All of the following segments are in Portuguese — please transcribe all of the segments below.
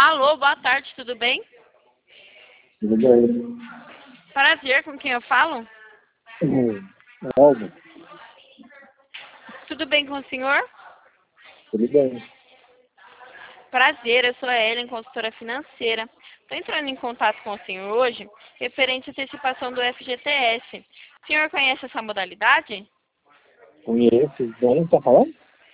Alô, boa tarde, tudo bem? Tudo bem. Prazer, com quem eu falo? Algo? Tudo bem com o senhor? Tudo bem. Prazer, eu sou a Ellen, consultora financeira. Estou entrando em contato com o senhor hoje, referente à antecipação do FGTS. O senhor conhece essa modalidade? Conheço. De onde você está falando?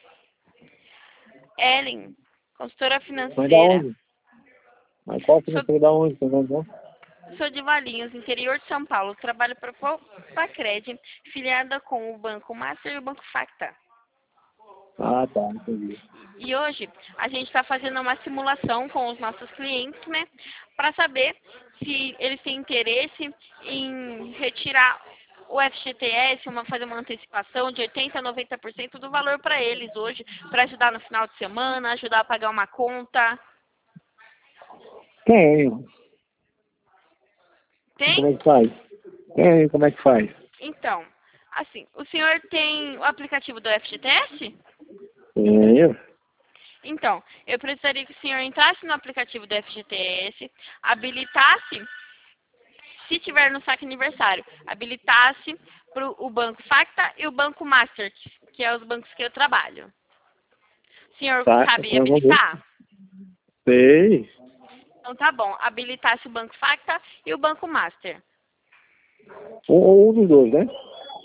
Ellen, consultora Mas da financeira. onde? Mas qual financeiro da onde? Você não? Sou de Valinhos, interior de São Paulo. Trabalho para a Pacred, filiada com o Banco Master e o Banco Facta. Ah, tá. Entendi. E hoje a gente está fazendo uma simulação com os nossos clientes, né? Para saber se eles têm interesse em retirar o FGTS, fazer uma antecipação de 80% a 90% do valor para eles hoje, para ajudar no final de semana, ajudar a pagar uma conta. Tenho. Como é Tem? que faz? Tenho. Como é que faz? Então, assim, o senhor tem o aplicativo do FGTS? Tenho. Então, eu precisaria que o senhor entrasse no aplicativo do FGTS, habilitasse, se tiver no saque aniversário, habilitasse para o Banco Facta e o Banco Master, que é os bancos que eu trabalho. O senhor Tá. sabe Eu vou ver. habilitar? Sei. Então tá bom, habilitasse o Banco Facta e o Banco Master. Um dos dois, né?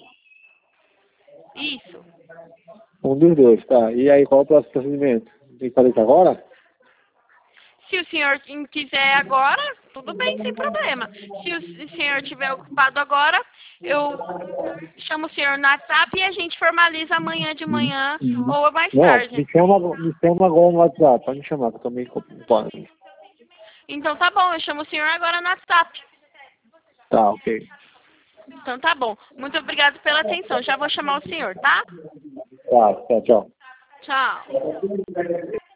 Isso. Um dos dois, tá. E aí, qual é o próximo procedimento? Tem que fazer isso agora? Se o senhor quiser agora, tudo bem, sem problema. Se o senhor estiver ocupado agora, eu chamo o senhor no WhatsApp e a gente formaliza amanhã de manhã ou mais Não, tarde. me chama agora no WhatsApp. Pode me chamar, que eu tô meio ocupado. Então tá bom, eu chamo o senhor agora no WhatsApp. Tá, ok. Então tá bom. Muito obrigado pela atenção. Já vou chamar o senhor, tá? Tá, tchau, tchau. Tchau.